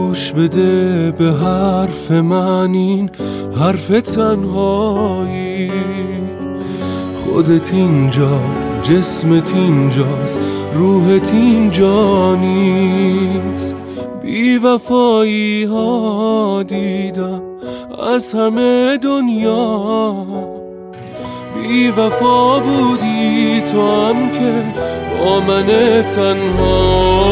گوش بده به حرف من، این حرف تنهایی. خودت اینجا، جسمت اینجاست، روحت اینجا نیست. بی وفایی ها دیدم از همه دنیا، بی وفا بودی تو هم که با من تنها.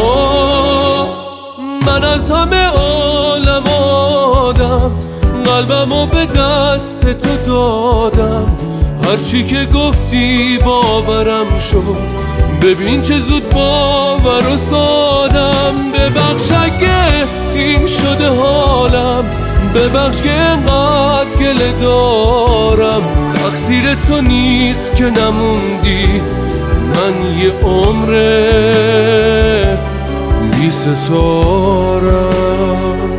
من از همه عالم آدم، قلبمو به دست تو دادم. هرچی که گفتی باورم شد، ببین چه زود باور و سادم. ببخش اگه این شده حالم، ببخش که انقدر گله دارم. تقصیر تو نیست که نموندی، من یه عمره بی ستارم.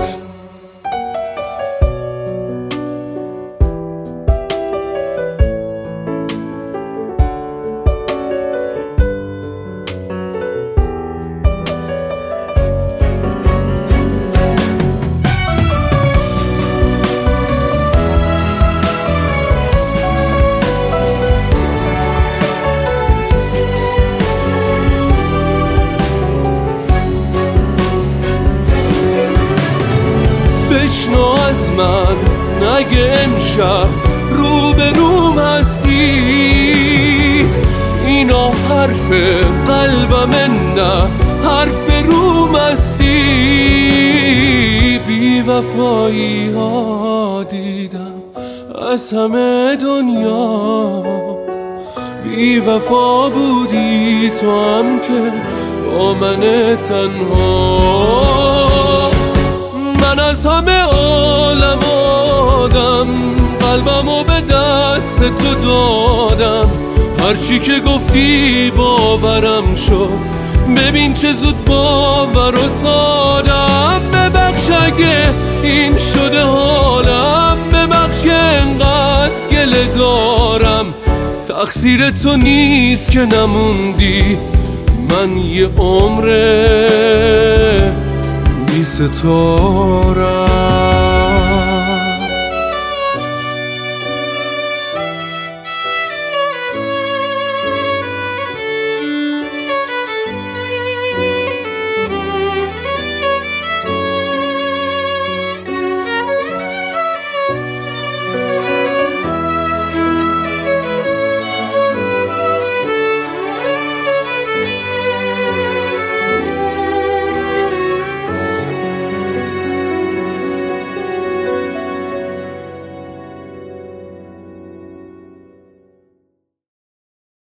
بشنو از من، نگه امشب روبروم هستی. اینا حرف قلبم نه، حرف روم هستی. بی وفایی ها دیدم از همه دنیا، بی وفا بودی تو هم که با من تنها. من از همه عالم آدم، قلبمو به دست تو دادم. هرچی که گفتی باورم شد، ببین چه زود باور و سادم. ببخش اگه این شده حالم، ببخش که انقدر گله دارم. تقصیر تو نیست که نموندی، من یه عمره بی ستارم.